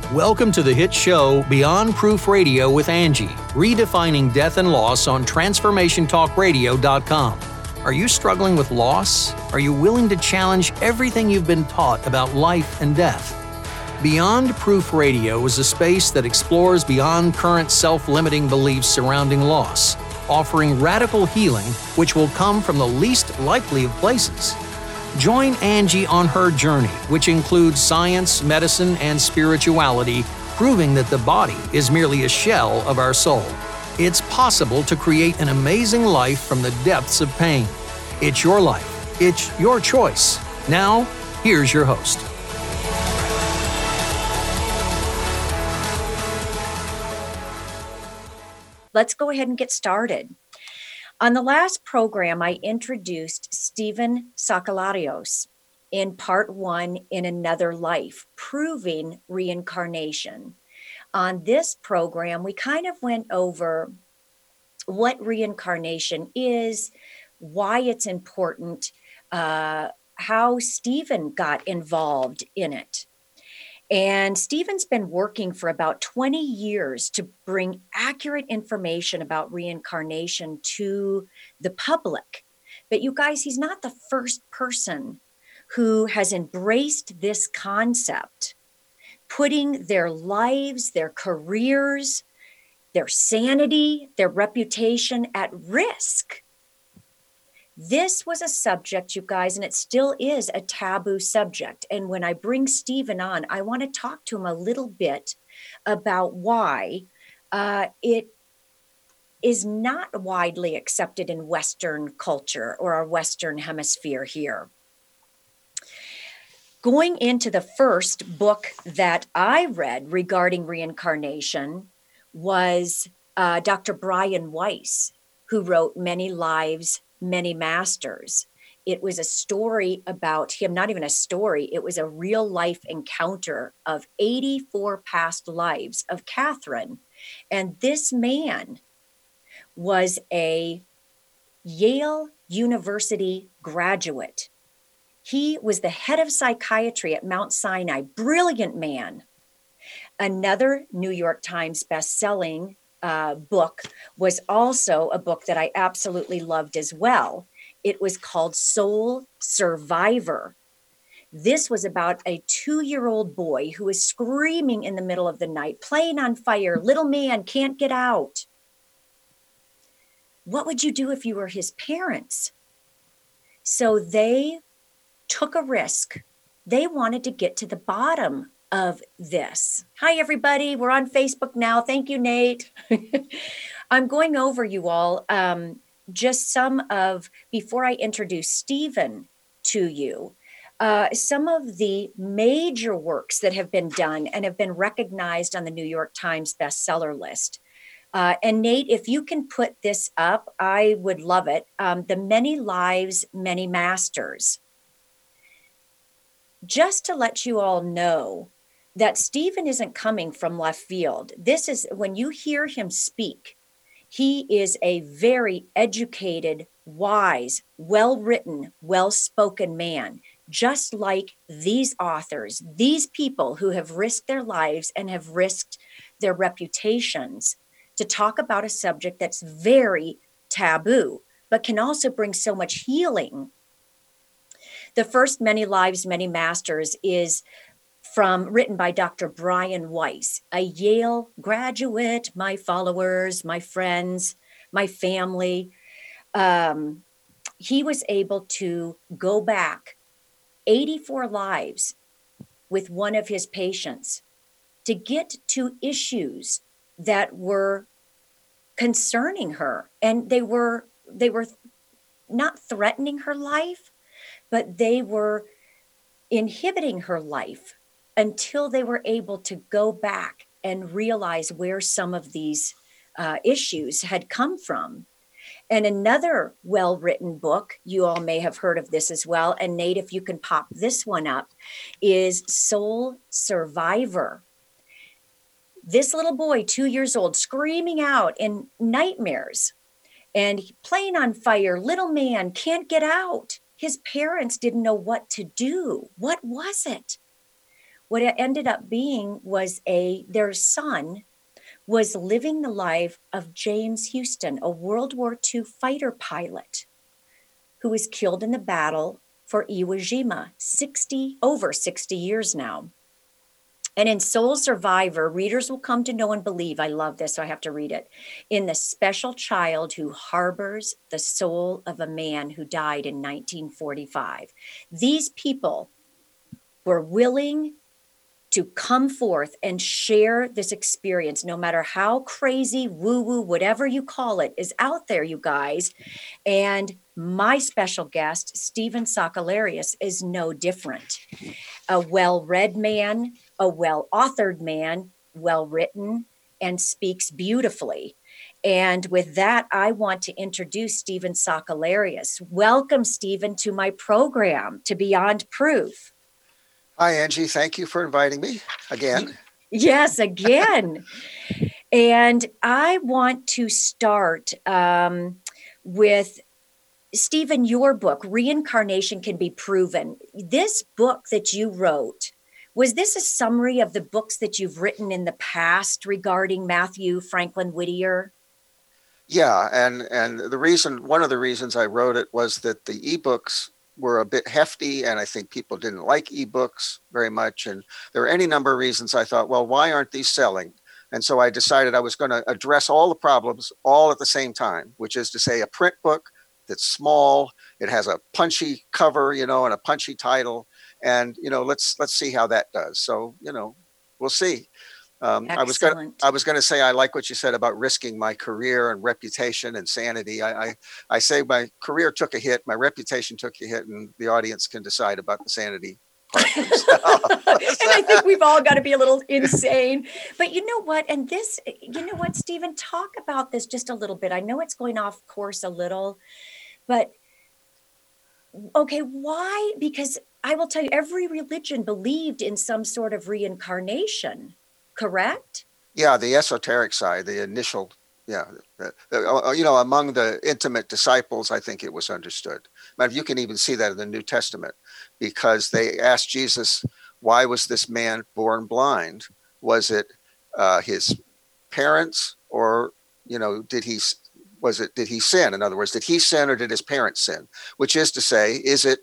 Welcome to the hit show Beyond Proof Radio with Angie, redefining death and loss on TransformationTalkRadio.com. Are you struggling with loss? Are you willing to challenge everything you've been taught about life and death? Beyond Proof Radio is a space that explores beyond current self-limiting beliefs surrounding loss, offering radical healing which will come from the least likely of places. Join Angie on her journey, which includes science, medicine, and spirituality, proving that the body is merely a shell of our soul. It's possible to create an amazing life from the depths of pain. It's your life. It's your choice. Now, here's your host. Let's go ahead and get started. On the last program, I introduced Stephen Sakellarios in part 1 in Another Life, proving reincarnation. On this program, we kind of went over what reincarnation is, why it's important, how Stephen got involved in it. And Stephen's been working for about 20 years to bring accurate information about reincarnation to the public. But you guys, he's not the first person who has embraced this concept, putting their lives, their careers, their sanity, their reputation at risk. This was a subject, you guys, and it still is a taboo subject. And when I bring Stephen on, I want to talk to him a little bit about why it is not widely accepted in Western culture or our Western hemisphere here. Going into the first book that I read regarding reincarnation was Dr. Brian Weiss, who wrote Many Lives, Many Masters. It was a story about him, not even a story, it was a real life encounter of 84 past lives of Catherine. And this man was a Yale University graduate. He was the head of psychiatry at Mount Sinai, brilliant man. Another New York Times best-selling book was also a book that I absolutely loved as well. It was called Soul Survivor. This was about a 2-year-old boy who was screaming in the middle of the night, plane on fire, little man can't get out. What would you do if you were his parents? So they took a risk. They wanted to get to the bottom of this. Hi, everybody. We're on Facebook now. Thank you, Nate. I'm going over you all just some of, before I introduce Stephen to you, some of the major works that have been done and have been recognized on the New York Times bestseller list. And Nate, if you can put this up, I would love it. The Many Lives, Many Masters. Just to let you all know that Stephen isn't coming from left field. This is, when you hear him speak, he is a very educated, wise, well-written, well-spoken man, just like these authors, these people who have risked their lives and have risked their reputations to talk about a subject that's very taboo, but can also bring so much healing. The first Many Lives, Many Masters is written by Dr. Brian Weiss, a Yale graduate, my followers, my friends, my family. He was able to go back 84 lives with one of his patients to get to issues that were concerning her. And they were not threatening her life, but they were inhibiting her life until they were able to go back and realize where some of these issues had come from. And another well-written book, you all may have heard of this as well, and Nate, if you can pop this one up, is Soul Survivor. This little boy, 2 years old, screaming out in nightmares and plane on fire, little man can't get out. His parents didn't know what to do. What was it? What it ended up being was their son was living the life of James Houston, a World War II fighter pilot who was killed in the battle for Iwo Jima over 60 years now. And in Soul Survivor, readers will come to know and believe, I love this, so I have to read it, in the special child who harbors the soul of a man who died in 1945. These people were willing to come forth and share this experience, no matter how crazy, woo-woo, whatever you call it, is out there, you guys. And my special guest, Stephen Sakellarios, is no different. A well-read man, a well-authored man, well-written, and speaks beautifully. And with that, I want to introduce Stephen Sakellarios. Welcome, Stephen, to my program, to Beyond Proof. Hi, Angie. Thank you for inviting me again. Yes, again. And I want to start with, Stephen, your book, Reincarnation Can Be Proven. This book that you wrote, was this a summary of the books that you've written in the past regarding Matthew Franklin Whittier? Yeah, and one of the reasons I wrote it was that the ebooks were a bit hefty, and I think people didn't like ebooks very much. And there were any number of reasons I thought, well, why aren't these selling? And so I decided I was going to address all the problems all at the same time, which is to say a print book that's small, it has a punchy cover, and a punchy title, and let's see how that does. So we'll see. I was going to say, I like what you said about risking my career and reputation and sanity. I say my career took a hit, my reputation took a hit, and the audience can decide about the sanity part. And I think we've all got to be a little insane. But you know what? And this, Stephen, talk about this just a little bit. I know it's going off course a little, but okay, why? Because I will tell you, every religion believed in some sort of reincarnation. Correct? Yeah, the esoteric side, the initial, among the intimate disciples, I think it was understood. But you can even see that in the New Testament, because they asked Jesus, why was this man born blind? Was it his parents, or did he sin? In other words, did he sin or did his parents sin? Which is to say, is it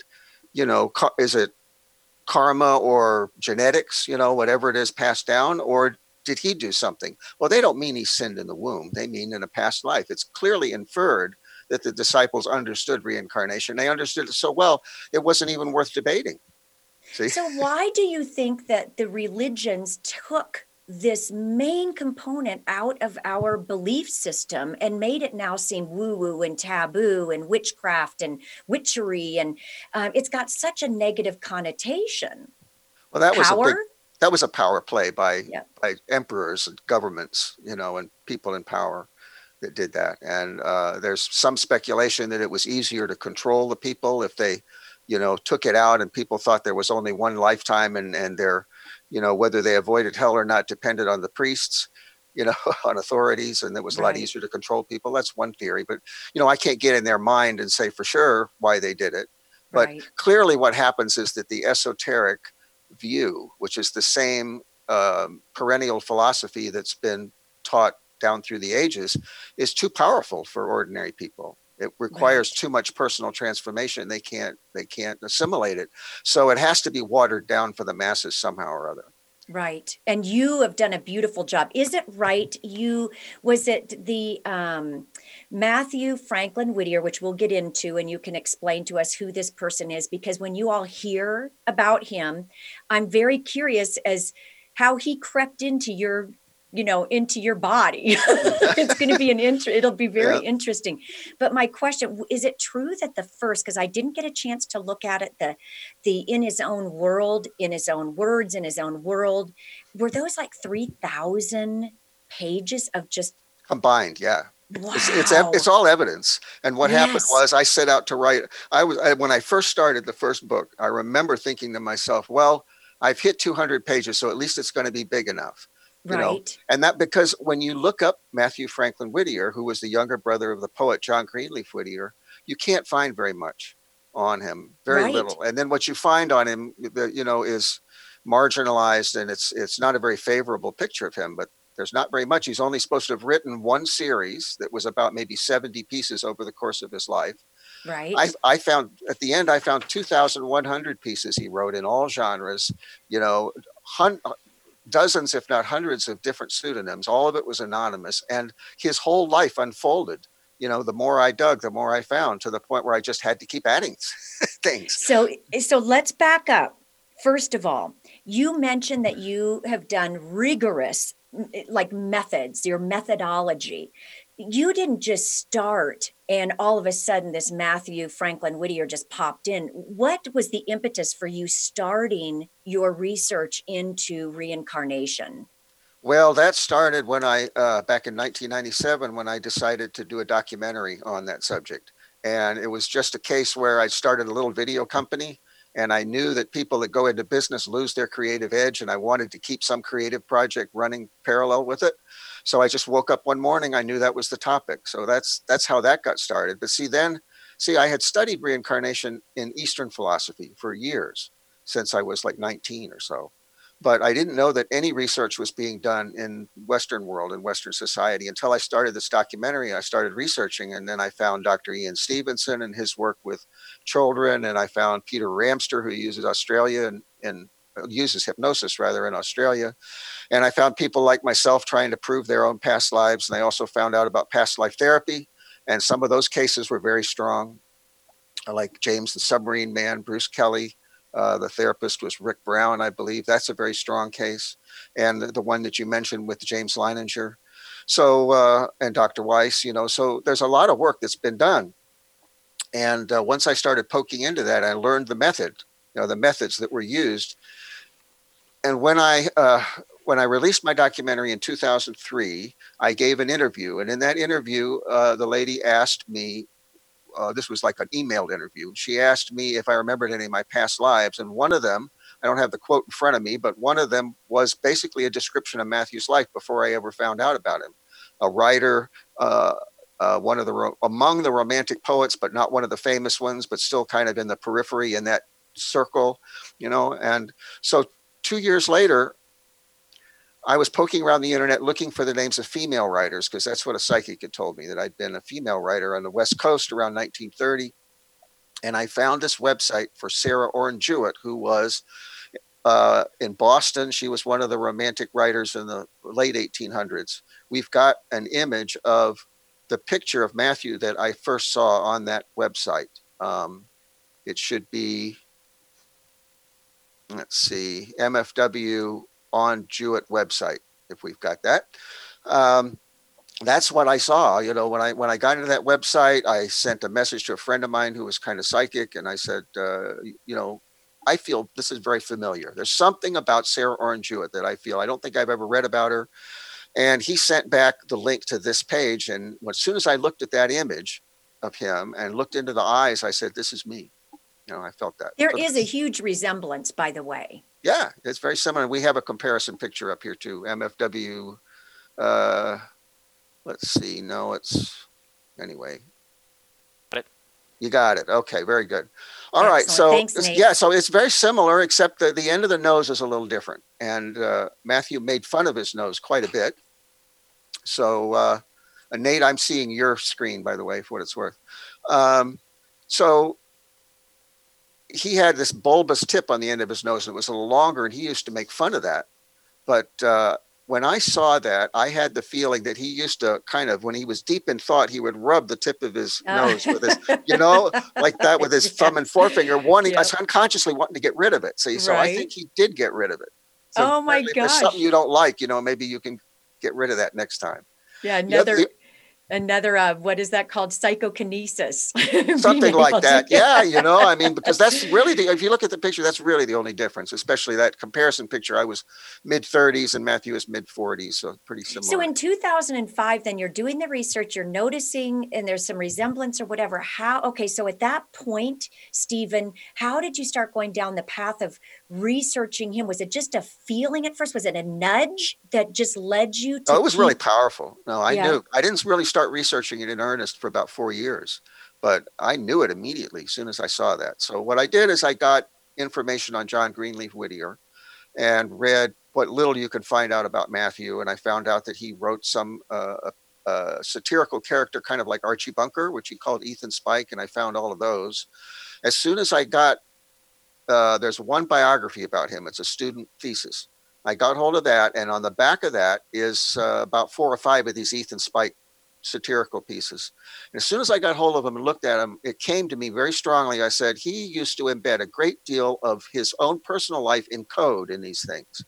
karma or genetics, whatever it is passed down, or did he do something? Well, they don't mean he sinned in the womb. They mean in a past life. It's clearly inferred that the disciples understood reincarnation. They understood it so well, it wasn't even worth debating. See? So why do you think that the religions took this main component out of our belief system and made it now seem woo-woo and taboo and witchcraft and witchery, and it's got such a negative connotation? Well, that was a power play by emperors and governments, and people in power that did that. And there's some speculation that it was easier to control the people if they, took it out, and people thought there was only one lifetime, and their whether they avoided hell or not depended on the priests, on authorities, and it was a lot easier to control people. That's one theory, but, I can't get in their mind and say for sure why they did it. But clearly what happens is that the esoteric view, which is the same perennial philosophy that's been taught down through the ages, is too powerful for ordinary people. It requires too much personal transformation. They can't assimilate it. So it has to be watered down for the masses somehow or other. Right. And you have done a beautiful job. Is it right? Was it the Matthew Franklin Whittier, which we'll get into, and you can explain to us who this person is, because when you all hear about him, I'm very curious as how he crept into your body. It's going to be it'll be very interesting. But my question, is it true that the first, because I didn't get a chance to look at it, the in his own world, in his own words, in his own world, were those like 3,000 pages of just combined? Yeah. Wow. It's all evidence. And what happened was I set out to write. When I first started the first book, I remember thinking to myself, well, I've hit 200 pages, so at least it's going to be big enough. And that because when you look up Matthew Franklin Whittier, who was the younger brother of the poet John Greenleaf Whittier, you can't find very much on him, very little. And then what you find on him, is marginalized, and it's not a very favorable picture of him, but there's not very much. He's only supposed to have written one series that was about maybe 70 pieces over the course of his life. Right. I found at the end, I found 2,100 pieces he wrote in all genres, you know, dozens, if not hundreds of different pseudonyms. All of it was anonymous, and his whole life unfolded. You know, the more I dug, the more I found, to the point where I just had to keep adding things. So let's back up. First of all, you mentioned that you have done rigorous, like, methods, your methodology. You didn't just start and all of a sudden this Matthew Franklin Whittier just popped in. What was the impetus for you starting your research into reincarnation? Well, that started when I, back in 1997, when I decided to do a documentary on that subject. And it was just a case where I started a little video company, and I knew that people that go into business lose their creative edge, and I wanted to keep some creative project running parallel with it. So I just woke up one morning, I knew that was the topic. So that's how that got started. But I had studied reincarnation in Eastern philosophy for years, since I was like 19 or so. But I didn't know that any research was being done in Western world and Western society until I started this documentary. I started researching, and then I found Dr. Ian Stevenson and his work with children, and I found Peter Ramster, who uses uses hypnosis rather in Australia. And I found people like myself trying to prove their own past lives. And I also found out about past life therapy, and some of those cases were very strong, like James the Submarine Man, Bruce Kelly. The therapist was Rick Brown, I believe. That's a very strong case. And the one that you mentioned with James Leininger. So, and Dr. Weiss, you know, so there's a lot of work that's been done. And once I started poking into that, I learned the method, you know, the methods that were used. And when I released my documentary in 2003, I gave an interview. And in that interview, the lady asked me, this was like an emailed interview. She asked me if I remembered any of my past lives. And one of them, I don't have the quote in front of me, but one of them was basically a description of Matthew's life before I ever found out about him. A writer, one of the among the romantic poets, but not one of the famous ones, but still kind of in the periphery in that circle, you know. And so 2 years later, I was poking around the internet looking for the names of female writers, because that's what a psychic had told me, that I'd been a female writer on the West Coast around 1930. And I found this website for Sarah Orne Jewett, who was in Boston. She was one of the romantic writers in the late 1800s. We've got an image of the picture of Matthew that I first saw on that website. It should be, let's see, MFW on Jewett website, if we've got that. That's what I saw. You know, when I got into that website, I sent a message to a friend of mine who was kind of psychic, and I said, you know, I feel this is very familiar. There's something about Sarah Orne Jewett that I feel. I don't think I've ever read about her. And he sent back the link to this page. And as soon as I looked at that image of him and looked into the eyes, I said, this is me. You know, I felt that. There is a huge resemblance, by the way. Yeah, it's very similar. We have a comparison picture up here too. MFW, let's see. No, it's, anyway. Got it. You got it. Okay, very good. All right. Excellent. So, thanks, Nate. yeah, so it's very similar, except that the end of the nose is a little different. And Matthew made fun of his nose quite a bit. So, Nate, I'm seeing your screen, by the way, for what it's worth. So he had this bulbous tip on the end of his nose, and it was a little longer, and he used to make fun of that. But when I saw that, I had the feeling that he used to kind of, when he was deep in thought, he would rub the tip of his nose with his, you know, like that with his thumb and forefinger, unconsciously wanting to get rid of it. See, so I think he did get rid of it. So oh my gosh. If there's something you don't like, you know, maybe you can get rid of that next time. Yeah, another what is that called? Psychokinesis. Something like that. Yeah, you know, I mean, because that's really if you look at the picture, that's really the only difference, especially that comparison picture. I was mid-30s and Matthew was mid-40s, so pretty similar. So in 2005, then you're doing the research, you're noticing, and there's some resemblance or whatever. So at that point, Stephen, how did you start going down the path of researching him? Was it just a feeling at first? Was it a nudge that just led you to? Oh, it was really powerful. No, I knew. I didn't really start researching it in earnest for about 4 years, but I knew it immediately as soon as I saw that. So what I did is I got information on John Greenleaf Whittier, and read what little you could find out about Matthew. And I found out that he wrote some satirical character, kind of like Archie Bunker, which he called Ethan Spike. And I found all of those. As soon as I got, there's one biography about him. It's a student thesis. I got hold of that. And on the back of that is about 4 or 5 of these Ethan Spike satirical pieces. And as soon as I got hold of them and looked at them, it came to me very strongly. I said, he used to embed a great deal of his own personal life in code in these things,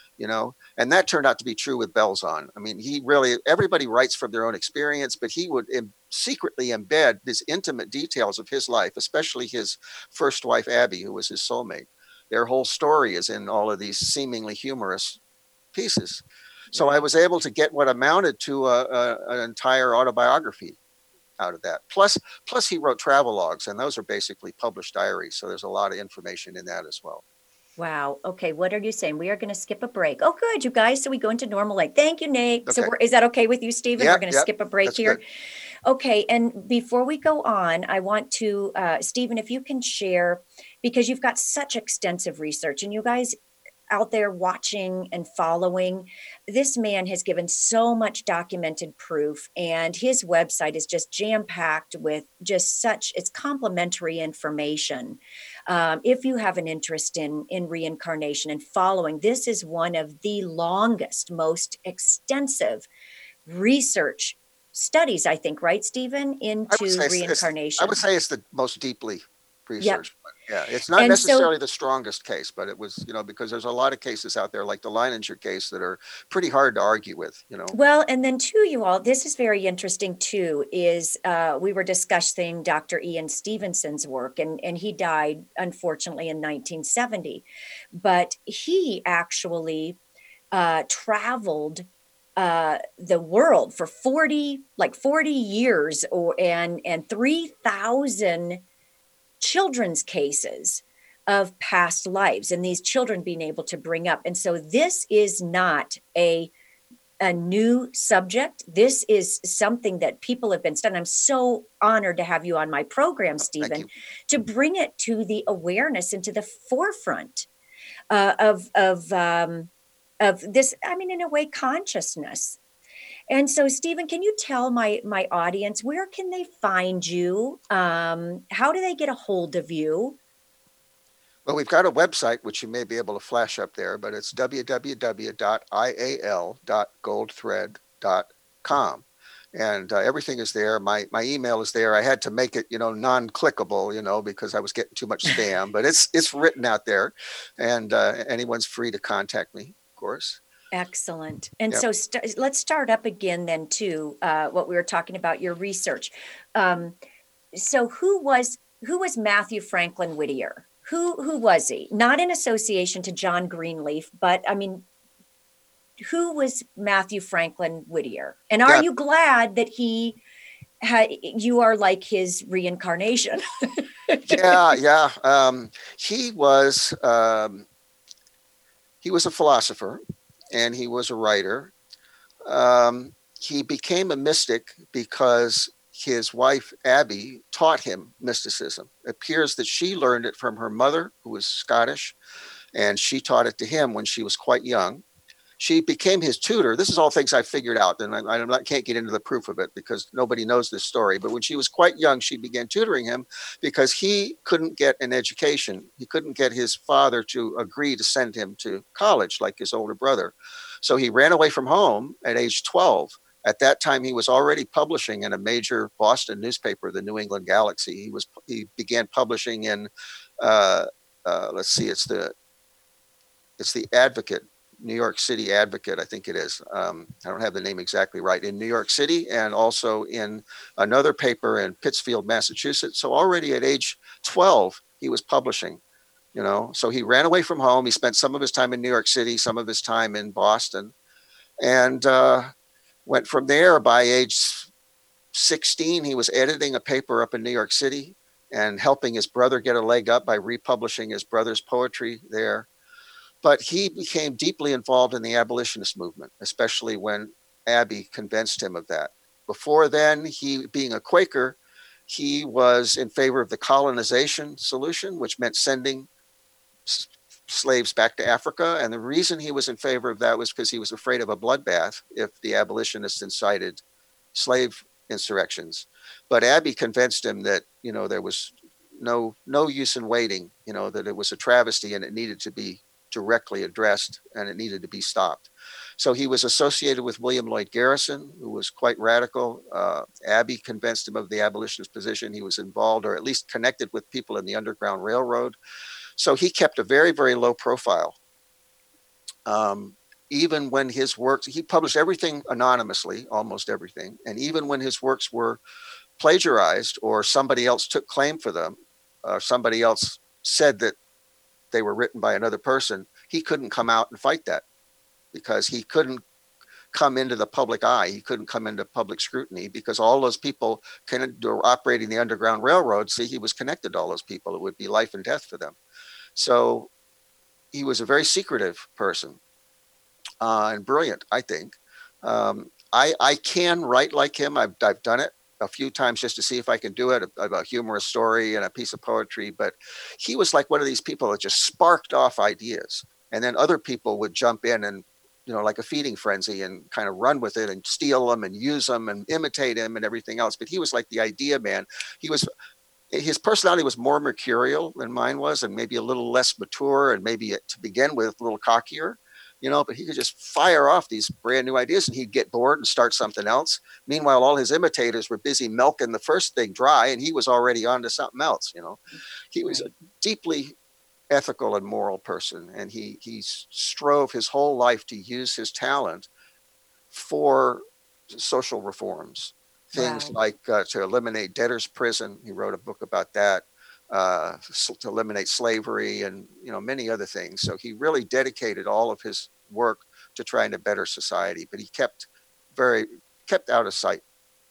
and that turned out to be true with Belzon. I mean, everybody writes from their own experience, but he would secretly embed these intimate details of his life, especially his first wife, Abby, who was his soulmate. Their whole story is in all of these seemingly humorous pieces. So I was able to get what amounted to an entire autobiography out of that. Plus he wrote travel logs, and those are basically published diaries. So there's a lot of information in that as well. Wow. Okay. What are you saying? We are going to skip a break. Oh, good, you guys. So we go into normal light. Thank you, Nate. Okay. So is that okay with you, Stephen? We're going to skip a break here. Good. Okay. And before we go on, I want to, Stephen, if you can share, because you've got such extensive research, and you guys out there watching and following, this man has given so much documented proof, and his website is just jam-packed with just it's complimentary information. If you have an interest in reincarnation and following, this is one of the longest, most extensive research studies, I think, right, Stephen, into reincarnation. I would say it's the most deeply researched. Yep. Yeah, it's not necessarily the strongest case, but it was, because there's a lot of cases out there like the Leininger case that are pretty hard to argue with, Well, and then too, you all, this is very interesting too, is we were discussing Dr. Ian Stevenson's work, and he died, unfortunately, in 1970. But he actually traveled the world for 40 years, and 3,000 children's cases of past lives, and these children being able to bring up. And so this is not a new subject. This is something that people have been studying. I'm so honored to have you on my program, Stephen, to bring it to the awareness and to the forefront of this, in a way, consciousness. And so, Stephen, can you tell my audience, where can they find you? How do they get a hold of you? Well, we've got a website, which you may be able to flash up there, but it's www.ial.goldthread.com. And everything is there. My email is there. I had to make it, non-clickable, because I was getting too much spam, but it's written out there, and anyone's free to contact me, of course. Excellent. And so let's start up again then too, what we were talking about, your research. So who was Matthew Franklin Whittier? Who was he? Not in association to John Greenleaf, but who was Matthew Franklin Whittier? And are you glad that you are like his reincarnation? Yeah. He was a philosopher. And he was a writer. He became a mystic because his wife, Abby, taught him mysticism. It appears that she learned it from her mother, who was Scottish, and she taught it to him when she was quite young. She became his tutor. This is all things I figured out, and I can't get into the proof of it because nobody knows this story. But when she was quite young, she began tutoring him because he couldn't get an education. He couldn't get his father to agree to send him to college like his older brother. So he ran away from home at age 12. At that time, he was already publishing in a major Boston newspaper, the New England Galaxy. He began publishing in, it's the Advocate. New York City Advocate, I think it is. I don't have the name exactly right, in New York City, and also in another paper in Pittsfield, Massachusetts. So already at age 12, he was publishing, So he ran away from home. He spent some of his time in New York City, some of his time in Boston, and went from there. By age 16, he was editing a paper up in New York City and helping his brother get a leg up by republishing his brother's poetry there. But he became deeply involved in the abolitionist movement, especially when Abby convinced him of that. Before then, he, being a Quaker, he was in favor of the colonization solution, which meant sending slaves back to Africa. And the reason he was in favor of that was because he was afraid of a bloodbath if the abolitionists incited slave insurrections. But Abbey convinced him that, there was no use in waiting, that it was a travesty and it needed to be directly addressed and it needed to be stopped. So he was associated with William Lloyd Garrison, who was quite radical. Abbey convinced him of the abolitionist position. He was involved, or at least connected with people in the Underground Railroad. So he kept a very, very low profile. Even when his works, he published everything anonymously, almost everything. And even when his works were plagiarized or somebody else took claim for them, somebody else said that they were written by another person, he couldn't come out and fight that because he couldn't come into the public eye. He couldn't come into public scrutiny because all those people were operating the Underground Railroad. See, he was connected to all those people. It would be life and death for them. So he was a very secretive person and brilliant, I think. I can write like him. I've done it a few times just to see if I can do it, a humorous story and a piece of poetry. But he was like one of these people that just sparked off ideas. And then other people would jump in and, like a feeding frenzy and kind of run with it and steal them and use them and imitate him and everything else. But he was like the idea man. His personality was more mercurial than mine was, and maybe a little less mature, and maybe to begin with a little cockier, but he could just fire off these brand new ideas and he'd get bored and start something else. Meanwhile, all his imitators were busy milking the first thing dry and he was already on to something else. He was a deeply ethical and moral person, and he strove his whole life to use his talent for social reforms. Things like to eliminate debtors' prison. He wrote a book about that, to eliminate slavery and, many other things. So he really dedicated all of his work to trying to better society, but he kept out of sight.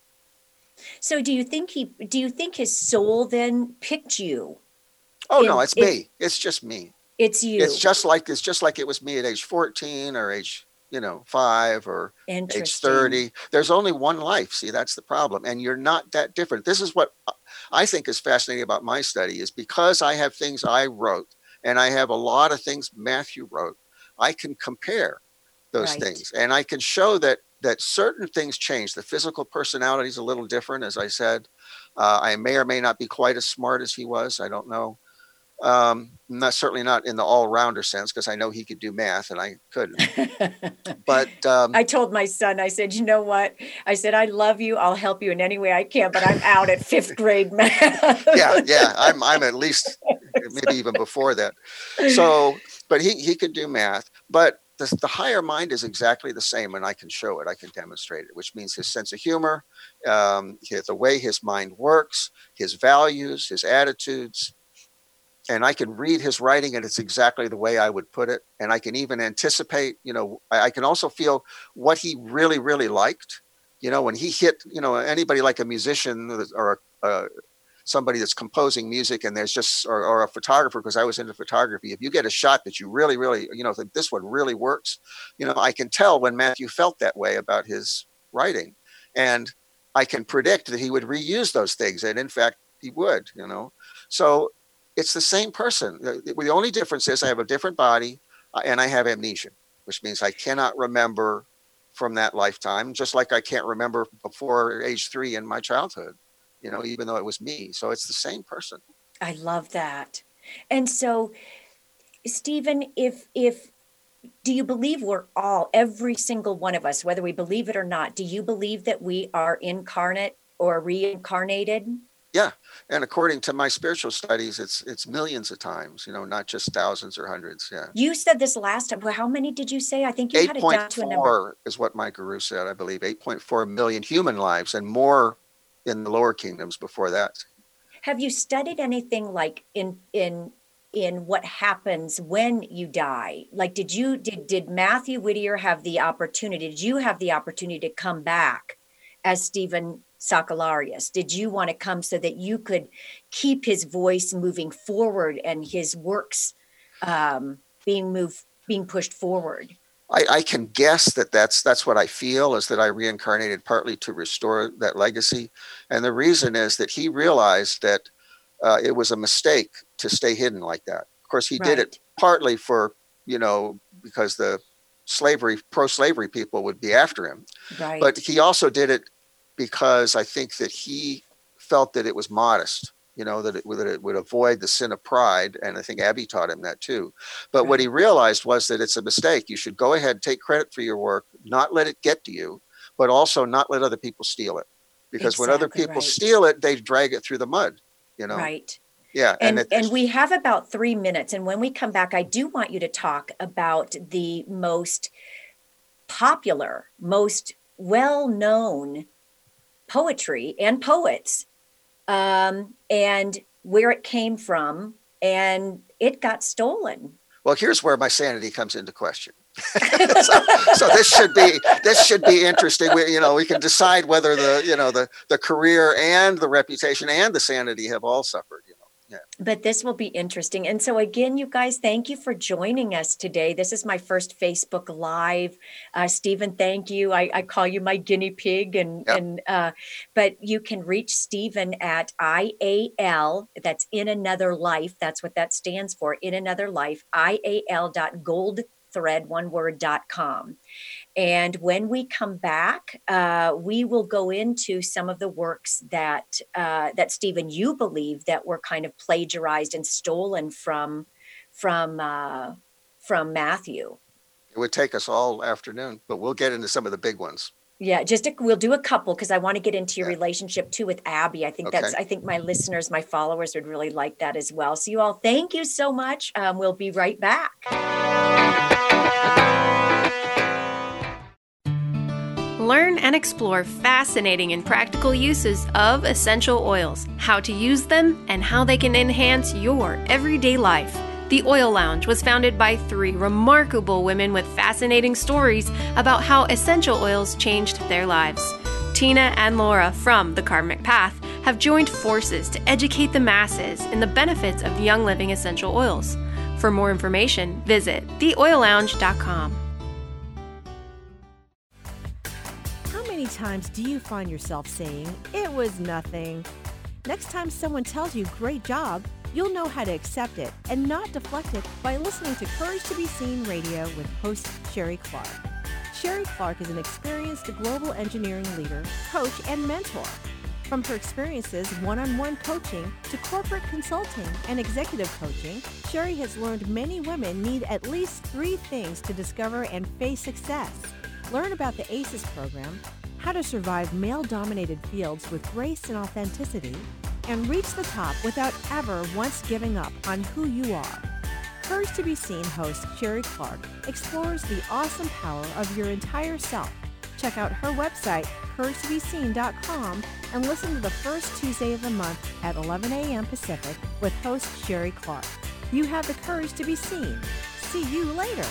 So do you think his soul then picked you? Oh, no, it's me. It's just me. It's you. It's just like it was me at age 14 or age 5 or age 30. There's only one life. See, that's the problem. And you're not that different. This is what I think is fascinating about my study, is because I have things I wrote and I have a lot of things Matthew wrote, I can compare those things. And I can show that certain things change. The physical personality is a little different, as I said. I may or may not be quite as smart as he was. I don't know. Certainly not in the all-rounder sense, because I know he could do math and I couldn't. But I told my son, I said, you know what? I said, I love you. I'll help you in any way I can, but I'm out at 5th grade math. yeah. I'm at least maybe even before that. So, but he could do math. But the higher mind is exactly the same, and I can show it. I can demonstrate it, which means his sense of humor, the way his mind works, his values, his attitudes. And I can read his writing and it's exactly the way I would put it. And I can even anticipate, I can also feel what he really, really liked. When he hit, anybody like a musician or somebody that's composing music and there's just, or a photographer, because I was into photography. If you get a shot that you really, really, think this one really works, I can tell when Matthew felt that way about his writing. And I can predict that he would reuse those things. And in fact, he would, So it's the same person. The only difference is I have a different body and I have amnesia, which means I cannot remember from that lifetime, just like I can't remember before age 3 in my childhood, even though it was me. So it's the same person. I love that. And so, Stephen, do you believe we're every single one of us, whether we believe it or not, do you believe that we are incarnate or reincarnated? Yeah. And according to my spiritual studies, it's millions of times, not just thousands or hundreds. Yeah. You said this last time. Well, how many did you say? I think you had it down to a number. 8.4 is what my guru said, I believe. 8.4 million human lives and more in the lower kingdoms before that. Have you studied anything like in what happens when you die? Like, did Matthew Whittier have the opportunity? Did you have the opportunity to come back as Stephen Sakellarios? Did you want to come so that you could keep his voice moving forward and his works being pushed forward? I can guess that's what I feel, is that I reincarnated partly to restore that legacy. And the reason is that he realized that it was a mistake to stay hidden like that. Of course, he did it partly for, because the pro-slavery people would be after him. Right. But he also did it because I think that he felt that it was modest, that it would avoid the sin of pride. And I think Abby taught him that too. But what he realized was that it's a mistake. You should go ahead, take credit for your work, not let it get to you, but also not let other people steal it. Because when other people steal it, they drag it through the mud, Right. Yeah. And we have about 3 minutes. And when we come back, I do want you to talk about the most popular, most well-known poetry and poets, and where it came from, and it got stolen. Well, here's where my sanity comes into question. so this should be interesting. We can decide whether the career and the reputation and the sanity have all suffered. Yeah. But this will be interesting. And so again, you guys, thank you for joining us today. This is my first Facebook Live. Stephen, thank you. I call you my guinea pig. But you can reach Stephen at IAL, that's In Another Life. That's what that stands for, In Another Life, IAL.goldthread.com. And when we come back, we will go into some of the works that Stephen, you believe that were kind of plagiarized and stolen from Matthew. It would take us all afternoon, but we'll get into some of the big ones. Yeah, we'll do a couple because I want to get into your relationship too with Abby. I think I think my listeners, my followers would really like that as well. So you all, thank you so much. We'll be right back. Learn and explore fascinating and practical uses of essential oils, how to use them, and how they can enhance your everyday life. The Oil Lounge was founded by 3 remarkable women with fascinating stories about how essential oils changed their lives. Tina and Laura from The Karmic Path have joined forces to educate the masses in the benefits of Young Living essential oils. For more information, visit theoillounge.com. How many times do you find yourself saying, "It was nothing"? Next time someone tells you "great job," you'll know how to accept it and not deflect it by listening to Courage to Be Seen Radio with host Sherry Clark. Sherry Clark is an experienced global engineering leader, coach, and mentor. From her experiences one-on-one coaching to corporate consulting and executive coaching, Sherry has learned many women need at least 3 things to discover and face success. Learn about the ACES program, how to survive male-dominated fields with grace and authenticity, and reach the top without ever once giving up on who you are. Courage to Be Seen host Sherry Clark explores the awesome power of your entire self. Check out her website, CourageToBeSeen.com, and listen to the first Tuesday of the month at 11 a.m. Pacific with host Sherry Clark. You have the courage to be seen. See you later.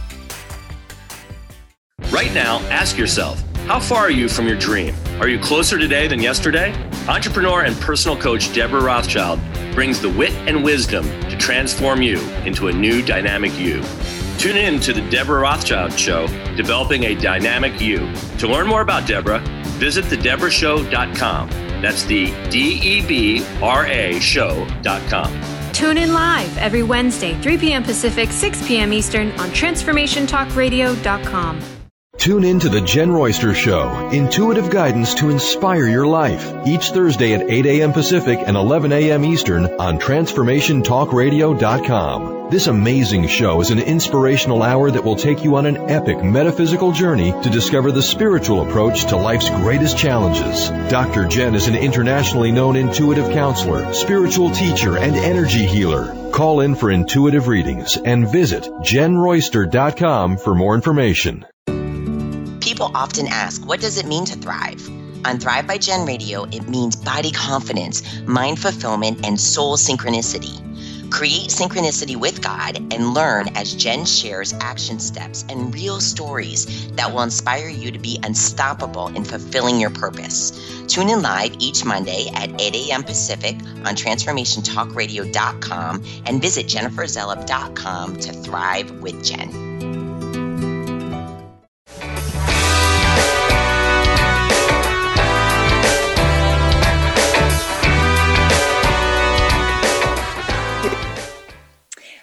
Right now, ask yourself, how far are you from your dream? Are you closer today than yesterday? Entrepreneur and personal coach Deborah Rothschild brings the wit and wisdom to transform you into a new dynamic you. Tune in to the Deborah Rothschild Show, Developing a Dynamic You. To learn more about Deborah, visit thedeborahshow.com. That's the DEBRA show.com. Tune in live every Wednesday, 3 p.m. Pacific, 6 p.m. Eastern on TransformationTalkRadio.com. Tune in to The Jen Royster Show, intuitive guidance to inspire your life, each Thursday at 8 a.m. Pacific and 11 a.m. Eastern on TransformationTalkRadio.com. This amazing show is an inspirational hour that will take you on an epic metaphysical journey to discover the spiritual approach to life's greatest challenges. Dr. Jen is an internationally known intuitive counselor, spiritual teacher, and energy healer. Call in for intuitive readings and visit JenRoyster.com for more information. People often ask, what does it mean to thrive? On Thrive by Jen Radio, it means body confidence, mind fulfillment, and soul synchronicity. Create synchronicity with God and learn as Jen shares action steps and real stories that will inspire you to be unstoppable in fulfilling your purpose. Tune in live each Monday at 8 a.m. Pacific on TransformationTalkRadio.com and visit JenniferZellup.com to thrive with Jen.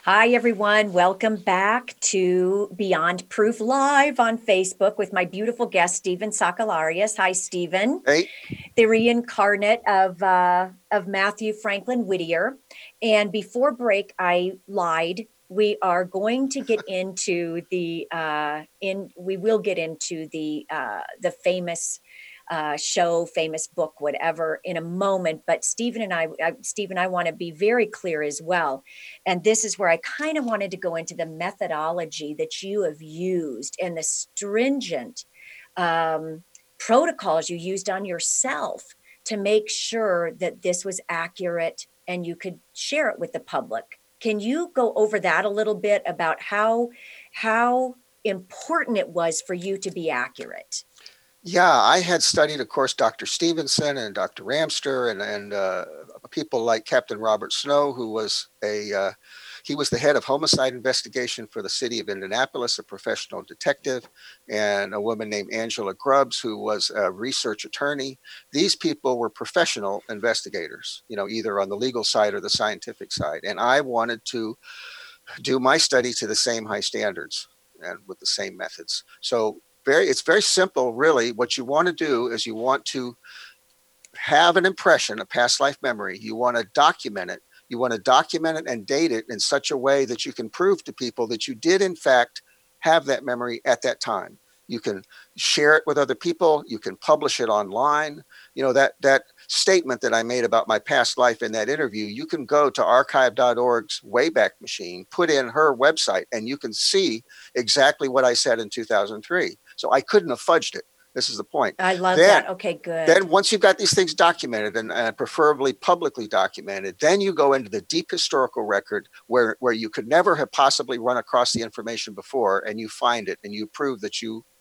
Hi, everyone. Welcome back to Beyond Proof Live on Facebook with my beautiful guest, Stephen Sakellarios. Hi, Stephen. Hey. The reincarnate of Matthew Franklin Whittier. And before break, I lied. We are going to get into the famous show, famous book, whatever, in a moment. But Stephen, I want to be very clear as well. And this is where I kind of wanted to go into the methodology that you have used and the stringent protocols you used on yourself to make sure that this was accurate and you could share it with the public. Can you go over that a little bit about how important it was for you to be accurate? Yeah, I had studied, of course, Dr. Stevenson and Dr. Ramster and people like Captain Robert Snow, who was he was the head of homicide investigation for the city of Indianapolis, a professional detective, and a woman named Angela Grubbs, who was a research attorney. These people were professional investigators, either on the legal side or the scientific side. And I wanted to do my study to the same high standards and with the same methods. So it's very simple, really. What you want to do is you want to have an impression, a past life memory. You want to document it. You want to document it and date it in such a way that you can prove to people that you did, in fact, have that memory at that time. You can share it with other people. You can publish it online. That statement that I made about my past life in that interview, you can go to archive.org's Wayback Machine, put in her website, and you can see exactly what I said in 2003. So I couldn't have fudged it. This is the point. I love that. Okay, good. Then once you've got these things documented and preferably publicly documented, then you go into the deep historical record where you could never have possibly run across the information before, and you find it and you prove that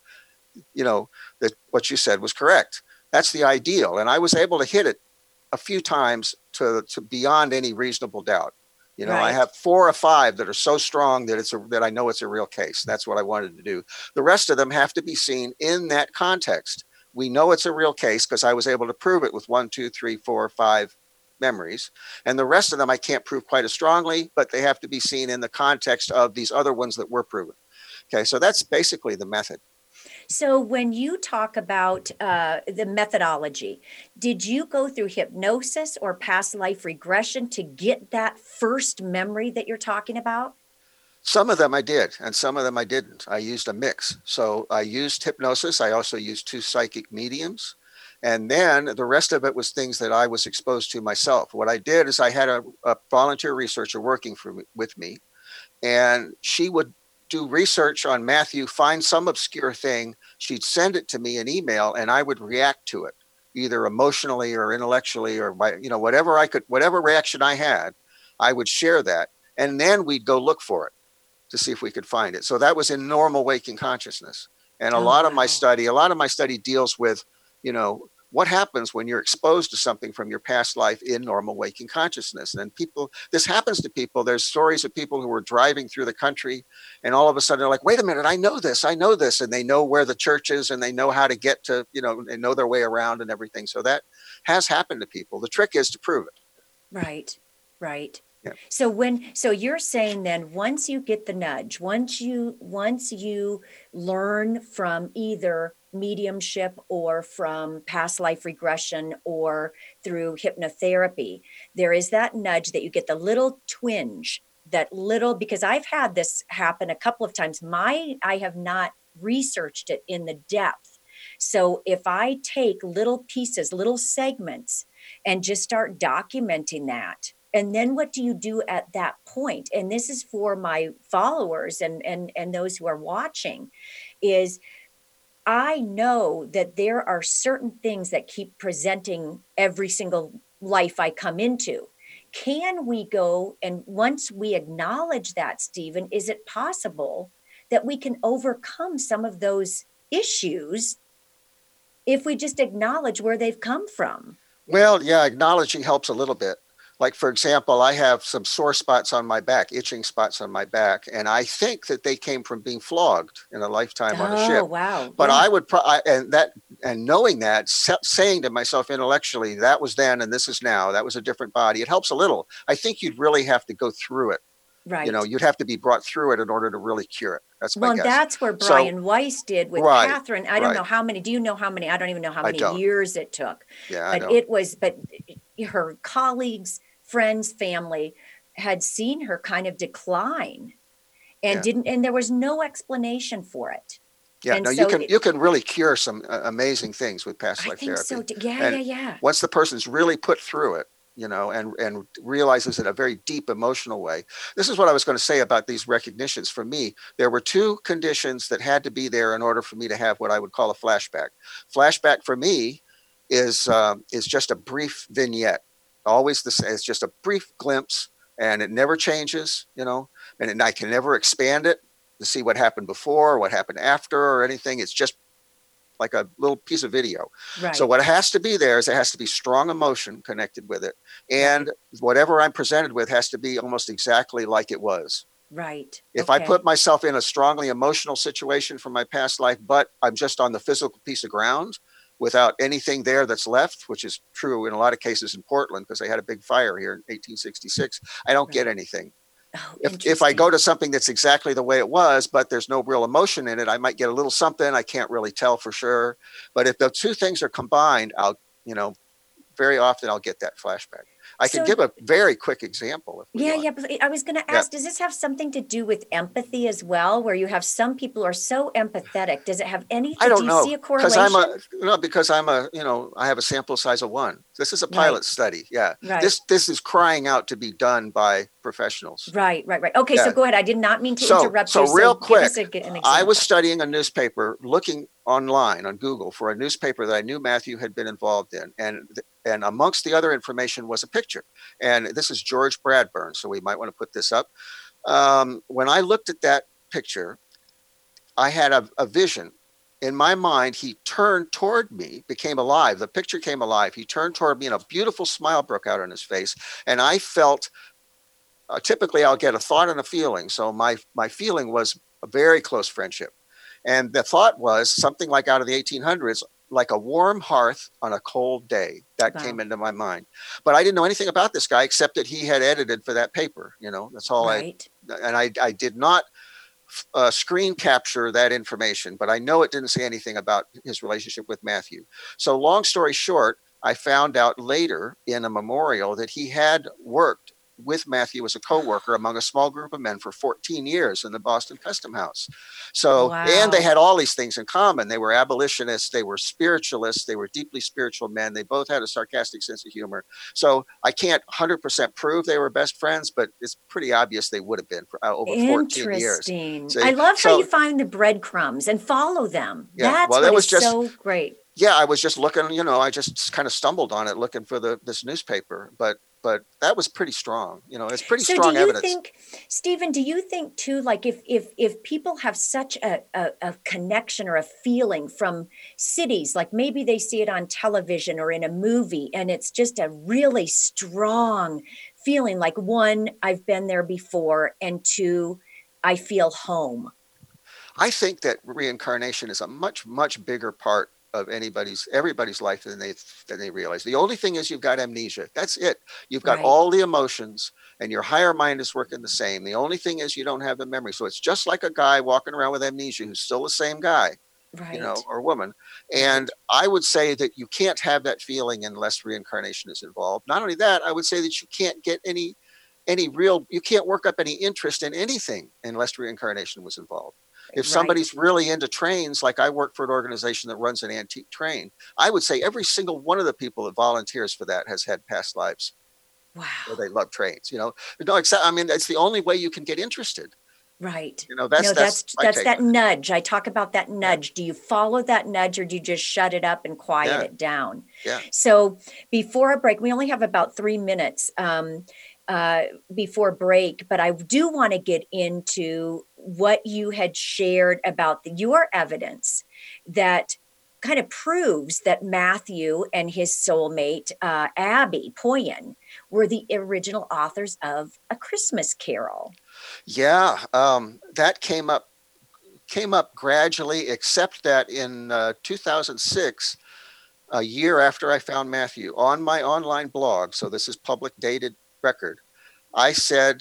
that what you said was correct. That's the ideal. And I was able to hit it a few times to beyond any reasonable doubt. Right. I have 4 or 5 that are so strong that I know it's a real case. That's what I wanted to do. The rest of them have to be seen in that context. We know it's a real case because I was able to prove it with 1, 2, 3, 4, 5 memories. And the rest of them I can't prove quite as strongly, but they have to be seen in the context of these other ones that were proven. Okay, so that's basically the method. So when you talk about the methodology, did you go through hypnosis or past life regression to get that first memory that you're talking about? Some of them I did, and some of them I didn't. I used a mix. So I used hypnosis. I also used 2 psychic mediums. And then the rest of it was things that I was exposed to myself. What I did is I had a volunteer researcher working with me, and she would do research on Matthew, find some obscure thing. She'd send it to me in email, and I would react to it, either emotionally or intellectually or by, whatever reaction I had, I would share that. And then we'd go look for it to see if we could find it. So that was in normal waking consciousness. And a lot of my study deals with, what happens when you're exposed to something from your past life in normal waking consciousness. And this happens to people. There's stories of people who were driving through the country and all of a sudden they're like, wait a minute, I know this. And they know where the church is and they know how to get to, they know their way around and everything. So that has happened to people. The trick is to prove it. Right. Yeah. So you're saying then once you get the nudge, once you learn from either mediumship or from past life regression or through hypnotherapy, there is that nudge that you get the little twinge, because I've had this happen a couple of times. I have not researched it in the depth. So if I take little pieces, little segments, and just start documenting that, and then what do you do at that point? And this is for my followers and those who are watching, is I know that there are certain things that keep presenting every single life I come into. Can we go, and once we acknowledge that, Stephen, is it possible that we can overcome some of those issues if we just acknowledge where they've come from? Well, yeah, acknowledging helps a little bit. Like, for example, I have some sore spots on my back, itching spots on my back, and I think that they came from being flogged in a lifetime on a ship. Oh, wow. But yeah. I would, and knowing that, saying to myself intellectually, that was then and this is now, that was a different body, it helps a little. I think you'd really have to go through it Right. You know, you'd have to be brought through it in order to really cure it. That's my guess. Well, that's where Brian Weiss did with Catherine. I don't know how many. Do you know how many? I don't even know how many years it took. Yeah, but her colleagues, friends, family had seen her kind of decline and and there was no explanation for it. Yeah, no, you can really cure some amazing things with past life therapy. So. Yeah. Once the person's really put through it, you know, and realizes in a very deep emotional way. This is what I was going to say about these recognitions. For me, there were two conditions that had to be there in order for me to have what I would call a flashback. Flashback for me is just a brief vignette. Always the same. It's just a brief glimpse, and it never changes, you know, and I can never expand it to see what happened before, what happened after, or anything. It's just like a little piece of video. Right. So what has to be there is there has to be strong emotion connected with it. And whatever I'm presented with has to be almost exactly like it was. Right. If I put myself in a strongly emotional situation from my past life, but I'm just on the physical piece of ground without anything there that's left, which is true in a lot of cases in Portland because they had a big fire here in 1866, I don't get anything. Oh, if I go to something that's exactly the way it was, but there's no real emotion in it, I might get a little something. I can't really tell for sure. But if the two things are combined, very often I'll get that flashback. I can give a very quick example. But I was going to ask, does this have something to do with empathy as well, where you have some people who are so empathetic? Does it have anything? I don't know. See a correlation? Because I have a sample size of one. This is a pilot study. Yeah. Right. This is crying out to be done by professionals. Right. Okay. So go ahead. I did not mean to interrupt you. So real quick, an I was studying a newspaper, looking online on Google for a newspaper that I knew Matthew had been involved in. And amongst the other information was a picture. And this is George Bradburn, so we might want to put this up. When I looked at that picture, I had a vision. In my mind, he turned toward me, became alive. The picture came alive. He turned toward me and a beautiful smile broke out on his face. And I felt, typically I'll get a thought and a feeling. So my feeling was a very close friendship. And the thought was something like out of the 1800s, like a warm hearth on a cold day. That came into my mind. But I didn't know anything about this guy except that he had edited for that paper. You know, that's all I did not screen capture that information, but I know it didn't say anything about his relationship with Matthew. So long story short, I found out later in a memorial that he had worked with Matthew as a co-worker among a small group of men for 14 years in the Boston Custom House. So, and they had all these things in common. They were abolitionists, they were spiritualists, they were deeply spiritual men. They both had a sarcastic sense of humor. So I can't 100% prove they were best friends, but it's pretty obvious they would have been for over 14 years. Interesting. I love how you find the breadcrumbs and follow them. Yeah, That's so great. Yeah, I was just looking, I just kind of stumbled on it looking for this newspaper, but that was pretty strong. It's pretty strong evidence. Stephen, do you think too, like if people have such a connection or a feeling from cities, like maybe they see it on television or in a movie, and it's just a really strong feeling, like one, I've been there before, and two, I feel home. I think that reincarnation is a much, much bigger part of everybody's life than they realize. The only thing is you've got amnesia. That's it. You've got all the emotions and your higher mind is working the same. The only thing is you don't have the memory. So it's just like a guy walking around with amnesia who's still the same guy, or woman. And I would say that you can't have that feeling unless reincarnation is involved. Not only that, I would say that you can't get you can't work up any interest in anything unless reincarnation was involved. If somebody's really into trains, like I work for an organization that runs an antique train, I would say every single one of the people that volunteers for that has had past lives. Wow. Where they love trains, No, it's the only way you can get interested. Right. That's that nudge. I talk about that nudge. Do you follow that nudge or do you just shut it up and quiet it down? Yeah. So before a break, we only have about 3 minutes before break, but I do want to get into what you had shared about your evidence that kind of proves that Matthew and his soulmate, Abby Poyen, were the original authors of A Christmas Carol. Yeah, that came up gradually, except that in 2006, a year after I found Matthew, on my online blog, so this is public dated record, I said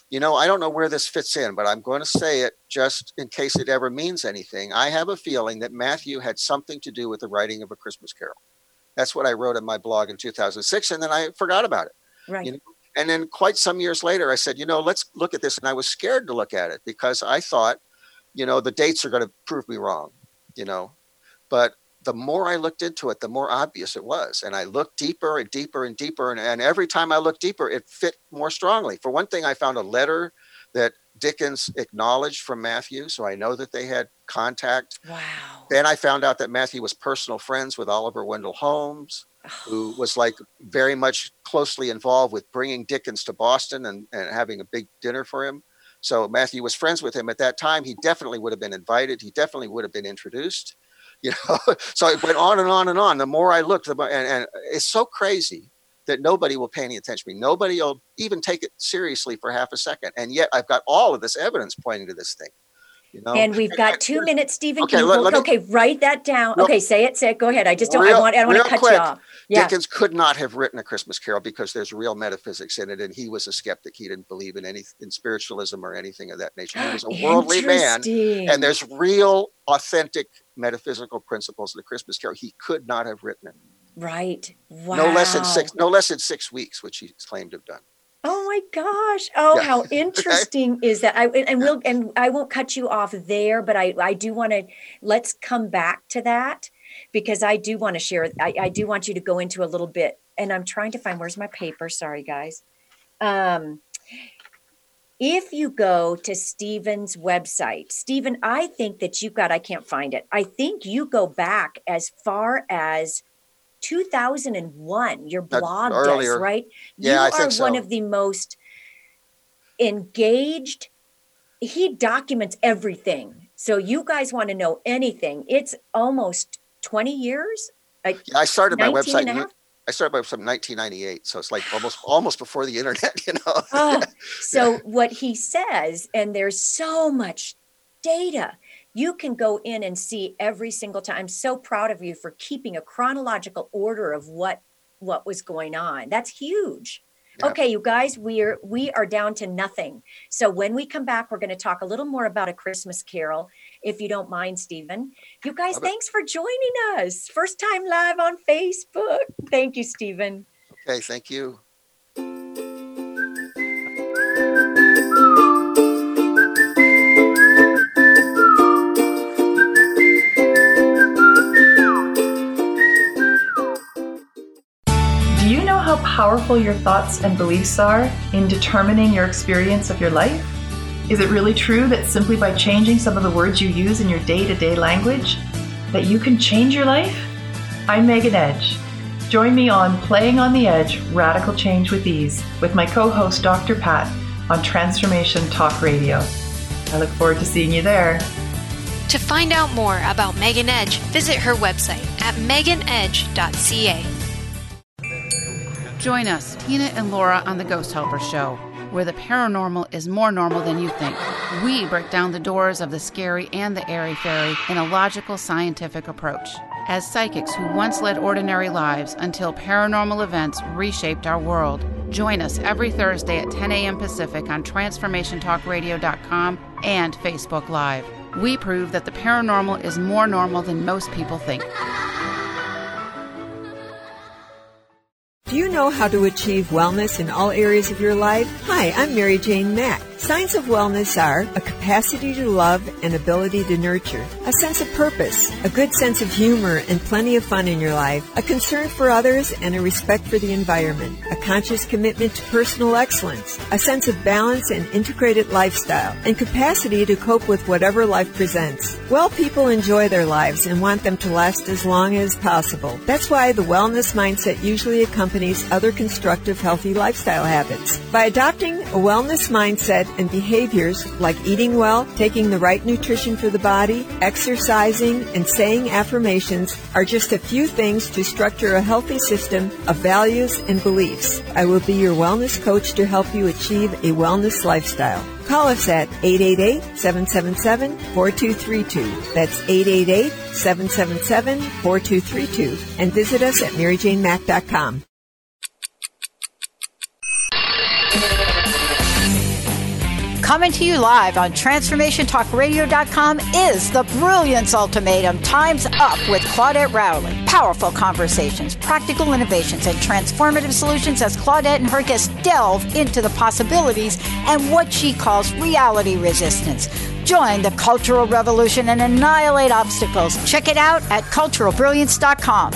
I don't know where this fits in, but I'm going to say it just in case it ever means anything. I have a feeling that Matthew had something to do with the writing of A Christmas Carol. That's what I wrote in my blog in 2006, and then I forgot about it. Right. And then quite some years later, I said, let's look at this. And I was scared to look at it because I thought, the dates are going to prove me wrong, But the more I looked into it, the more obvious it was. And I looked deeper and deeper and deeper. And every time I looked deeper, it fit more strongly. For one thing, I found a letter that Dickens acknowledged from Matthew. So I know that they had contact. Wow. Then I found out that Matthew was personal friends with Oliver Wendell Holmes, who was very much closely involved with bringing Dickens to Boston and having a big dinner for him. So Matthew was friends with him at that time. He definitely would have been invited. He definitely would have been introduced. So it went on and on and on. The more I looked, and it's so crazy that nobody will pay any attention to me. Nobody will even take it seriously for half a second. And yet I've got all of this evidence pointing to this thing. And we've got 2 minutes, Stephen. Okay, write that down. Say it. Go ahead. I don't want to cut you off. Yeah. Dickens could not have written A Christmas Carol because there's real metaphysics in it. And he was a skeptic. He didn't believe in spiritualism or anything of that nature. He was a worldly man. And there's real, authentic metaphysical principles in The Christmas Carol. He could not have written it. Right. Wow. No less than 6 weeks, which he claimed to have done. Oh my gosh. Oh, yeah. How interesting is that? I won't cut you off there, but I do want to, let's come back to that because I do want to share. I do want you to go into a little bit, and I'm trying to find, where's my paper? Sorry, guys. If you go to Stephen's website, Stephen, I think that I can't find it. I think you go back as far as 2001, your blog does, right? Yeah, I think so. You are one of the most engaged. He documents everything. So you guys want to know anything. It's almost 20 years. I started my website. I started my website in 1998. So it's like almost before the internet, So what he says, and there's so much data. You can go in and see every single time. I'm so proud of you for keeping a chronological order of what was going on. That's huge. Yep. Okay, you guys, we are down to nothing. So when we come back, we're going to talk a little more about A Christmas Carol, if you don't mind, Stephen. You guys, thanks for joining us. First time live on Facebook. Thank you, Stephen. Okay, thank you. How powerful your thoughts and beliefs are in determining your experience of your life? Is it really true that simply by changing some of the words you use in your day-to-day language, that you can change your life? I'm Megan Edge. Join me on Playing on the Edge, Radical Change with Ease, with my co-host Dr. Pat on Transformation Talk Radio. I look forward to seeing you there. To find out more about Megan Edge, visit her website at meganedge.ca. Join us, Tina and Laura, on The Ghost Helper Show, where the paranormal is more normal than you think. We break down the doors of the scary and the airy-fairy in a logical, scientific approach. As psychics who once led ordinary lives until paranormal events reshaped our world, join us every Thursday at 10 a.m. Pacific on TransformationTalkRadio.com and Facebook Live. We prove that the paranormal is more normal than most people think. Do you know how to achieve wellness in all areas of your life? Hi, I'm Mary Jane Mack. Signs of wellness are a capacity to love and ability to nurture, a sense of purpose, a good sense of humor and plenty of fun in your life, a concern for others and a respect for the environment, a conscious commitment to personal excellence, a sense of balance and integrated lifestyle, and capacity to cope with whatever life presents. Well, people enjoy their lives and want them to last as long as possible. That's why the wellness mindset usually accompanies other constructive, healthy lifestyle habits. By adopting a wellness mindset and behaviors like eating well, taking the right nutrition for the body, exercising, and saying affirmations are just a few things to structure a healthy system of values and beliefs. I will be your wellness coach to help you achieve a wellness lifestyle. Call us at 888-777-4232. That's 888-777-4232. And visit us at MaryJaneMack.com. Coming to you live on TransformationTalkRadio.com is The Brilliance Ultimatum. Time's Up with Claudette Rowley. Powerful conversations, practical innovations, and transformative solutions as Claudette and her guests delve into the possibilities and what she calls reality resistance. Join the cultural revolution and annihilate obstacles. Check it out at culturalbrilliance.com.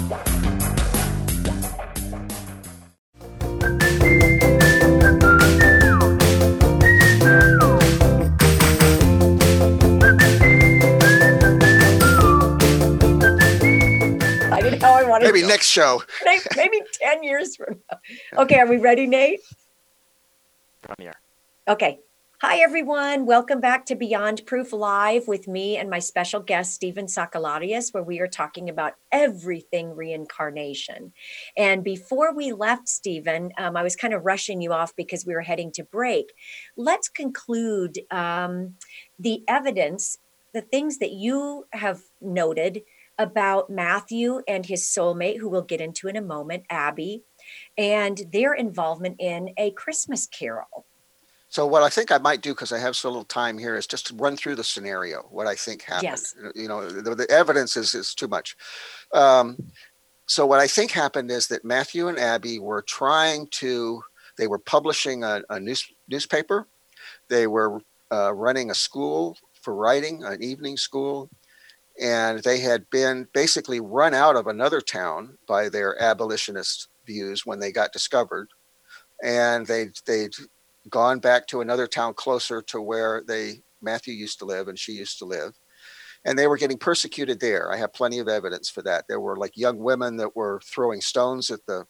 Maybe next show. Maybe 10 years from now. Okay, are we ready, Nate? I'm here. Okay. Hi, everyone. Welcome back to Beyond Proof Live with me and my special guest, Stephen Sakellarios, where we are talking about everything reincarnation. And before we left, Stephen, I was kind of rushing you off because we were heading to break. Let's conclude the evidence, the things that you have noted about Matthew and his soulmate, who we'll get into in a moment, Abby, and their involvement in A Christmas Carol. So what I think I might do, because I have so little time here, is just to run through the scenario, what I think happened. Yes. You know, the evidence is too much. So what I think happened is that Matthew and Abby were they were publishing a newspaper. They were running a school for writing, an evening school. And they had been basically run out of another town by their abolitionist views when they got discovered. And they'd gone back to another town closer to where Matthew used to live and she used to live. And they were getting persecuted there. I have plenty of evidence for that. There were like young women that were throwing stones at the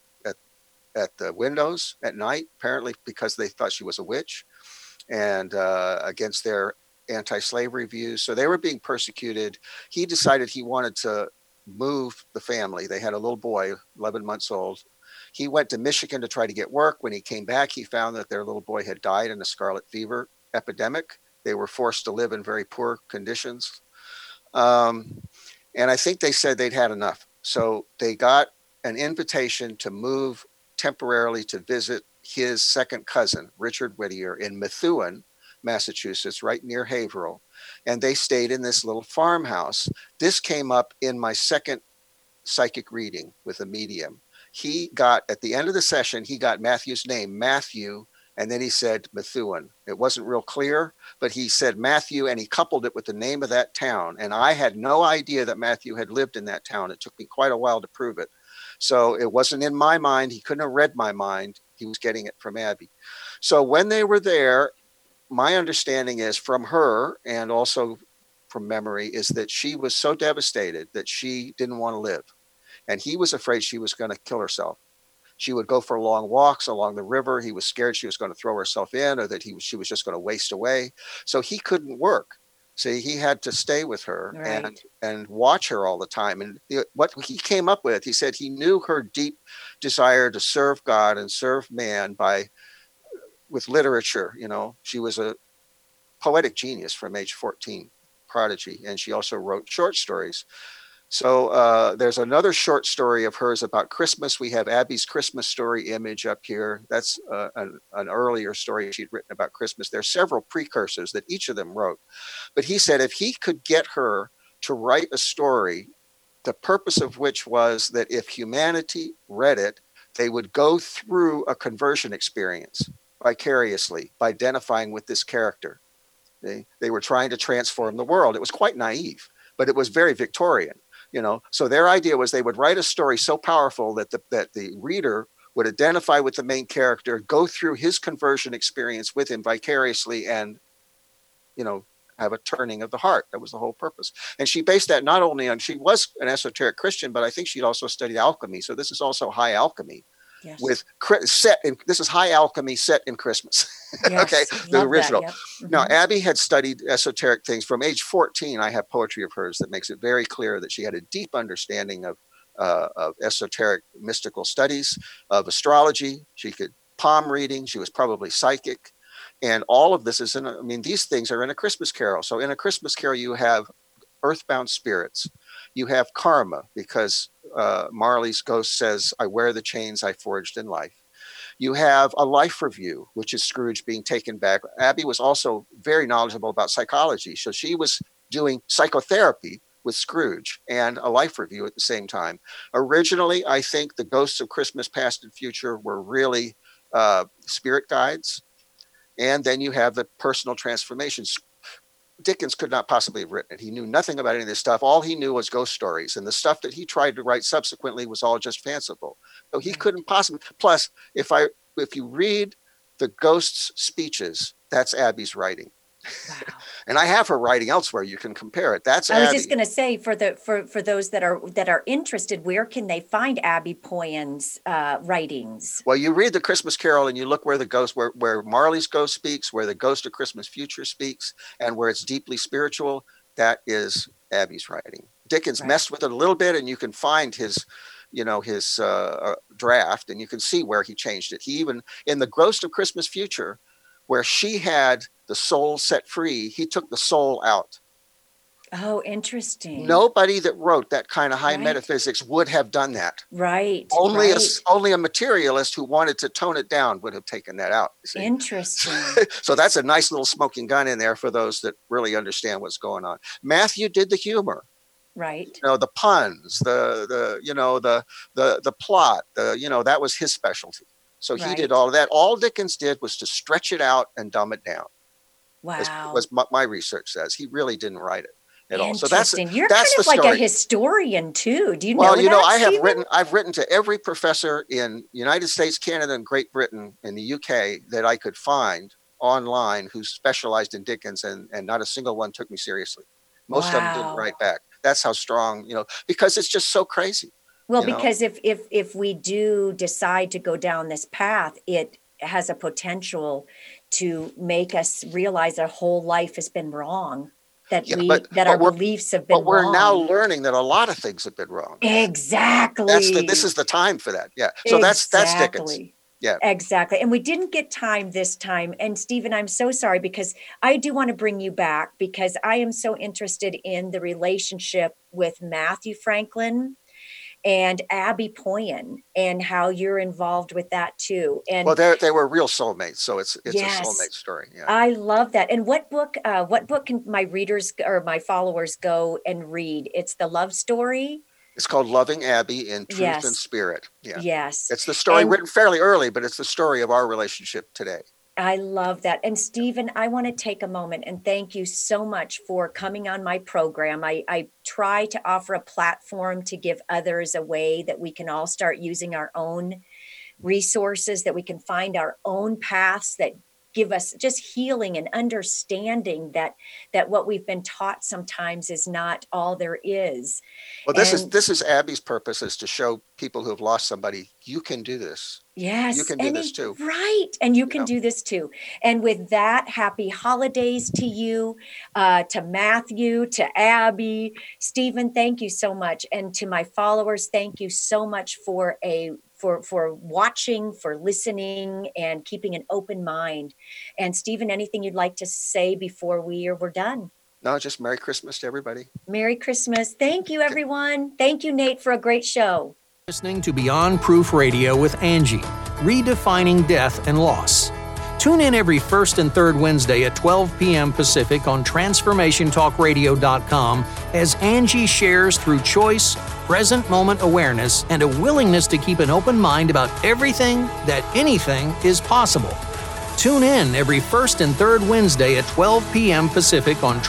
windows at night, apparently because they thought she was a witch, and against their anti-slavery views. So they were being persecuted. He decided he wanted to move the family. They had a little boy, 11 months old. He went to Michigan to try to get work. When he came back, he found that their little boy had died in a scarlet fever epidemic. They were forced to live in very poor conditions. And I think they said they'd had enough. So they got an invitation to move temporarily to visit his second cousin, Richard Whittier, in Methuen, Massachusetts, right near Haverhill. And they stayed in this little farmhouse. This came up in my second psychic reading with a medium. At the end of the session, he got Matthew's name, Matthew, and then he said Methuen. It wasn't real clear, but he said Matthew, and he coupled it with the name of that town. And I had no idea that Matthew had lived in that town. It took me quite a while to prove it. So it wasn't in my mind. He couldn't have read my mind. He was getting it from Abby. So when they were there, my understanding is from her, and also from memory, is that she was so devastated that she didn't want to live. And he was afraid she was going to kill herself. She would go for long walks along the river. He was scared she was going to throw herself in, or that she was just going to waste away. So he couldn't work. See, he had to stay with her, right, and watch her all the time. And what he came up with, he said he knew her deep desire to serve God and serve man with literature. You know, she was a poetic genius from age 14, prodigy, and she also wrote short stories. So there's another short story of hers about Christmas. We have Abby's Christmas story image up here. That's an earlier story she'd written about Christmas. There's several precursors that each of them wrote. But he said if he could get her to write a story, the purpose of which was that if humanity read it, they would go through a conversion experience vicariously by identifying with this character. They were trying to transform the world. It was quite naive, but it was very Victorian. You know, so their idea was they would write a story so powerful that the reader would identify with the main character, go through his conversion experience with him vicariously, and, you know, have a turning of the heart. That was the whole purpose. And she based that not only on, she was an esoteric Christian, but I think she'd also studied alchemy. So this is also high alchemy. Yes. This is high alchemy set in Christmas. Yes, okay, the original. That, yep. Mm-hmm. Now, Abby had studied esoteric things from age 14. I have poetry of hers that makes it very clear that she had a deep understanding of esoteric mystical studies, of astrology. She could palm reading. She was probably psychic. And all of this is these things are in A Christmas Carol. So in A Christmas Carol, you have earthbound spirits. You have karma, because Marley's ghost says, I wear the chains I forged in life. You have a life review, which is Scrooge being taken back. Abby was also very knowledgeable about psychology. So she was doing psychotherapy with Scrooge and a life review at the same time. Originally, I think the Ghosts of Christmas Past and Future were really spirit guides. And then you have the personal transformations. Dickens could not possibly have written it. He knew nothing about any of this stuff. All he knew was ghost stories. And the stuff that he tried to write subsequently was all just fanciful. So he couldn't possibly. Plus, if you read the ghosts' speeches, that's Abby's writing. Wow. And I have her writing elsewhere. You can compare it. That's I was Abby. just going to say for those that are interested, where can they find Abby Poyen's writings? Well, you read the Christmas Carol and you look where the ghost, where Marley's ghost speaks, where the Ghost of Christmas Future speaks, and where it's deeply spiritual. That is Abby's writing. Dickens messed with it a little bit, and you can find his draft, and you can see where he changed it. He even in the Ghost of Christmas Future, where she had the soul set free, he took the soul out. Oh, interesting. Nobody that wrote that kind of high metaphysics would have done that. Right. Only a materialist who wanted to tone it down would have taken that out. Interesting. So that's a nice little smoking gun in there for those that really understand what's going on. Matthew did the humor. Right. The puns, the plot, that was his specialty. So he did all of that. All Dickens did was to stretch it out and dumb it down. Wow. Was my research says. He really didn't write it at all. So You're kind of like a historian too. Do you know that? Well, I've written to every professor in United States, Canada, and Great Britain, in the UK that I could find online who specialized in Dickens, and not a single one took me seriously. Most of them didn't write back. That's how strong, because it's just so crazy. Well, because if we do decide to go down this path, it has a potential to make us realize our whole life has been wrong, that our beliefs have been wrong. But we're now learning that a lot of things have been wrong. Exactly. This is the time for that. Yeah. So that's Dickens. Yeah. Exactly. And we didn't get time this time. And Stephen, I'm so sorry, because I do want to bring you back, because I am so interested in the relationship with Matthew Franklin and Abby Poyen, and how you're involved with that too. And they were real soulmates, so it's a soulmate story. Yeah, I love that. And what book can my readers or my followers go and read? It's the love story. It's called Loving Abby in Truth and Spirit. Yeah. Yes. It's the story written fairly early, but it's the story of our relationship today. I love that. And Stephen, I want to take a moment and thank you so much for coming on my program. I try to offer a platform to give others a way that we can all start using our own resources, that we can find our own paths that give us just healing and understanding that what we've been taught sometimes is not all there is. Well, this is Abby's purpose, is to show people who have lost somebody, you can do this. Yes. You can do this too. Right. And you can do this too. And with that, happy holidays to you, to Matthew, to Abby. Stephen, thank you so much. And to my followers, thank you so much for watching, for listening, and keeping an open mind. And Stephen, anything you'd like to say before we're done? No, just Merry Christmas to everybody. Merry Christmas. Thank you, everyone. Thank you, Nate, for a great show. Listening to Beyond Proof Radio with Angie, redefining death and loss. Tune in every first and third Wednesday at 12 p.m. Pacific on TransformationTalkRadio.com as Angie shares through choice, present moment awareness, and a willingness to keep an open mind about everything that anything is possible. Tune in every first and third Wednesday at 12 p.m. Pacific on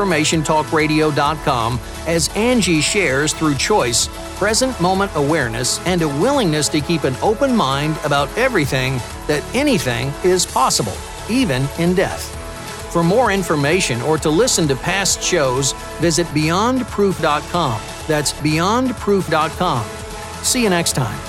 TransformationTalkRadio.com as Angie shares through choice, present moment awareness, and a willingness to keep an open mind about everything that anything is possible, even in death. For more information or to listen to past shows, visit BeyondProof.com. That's BeyondProof.com. See you next time.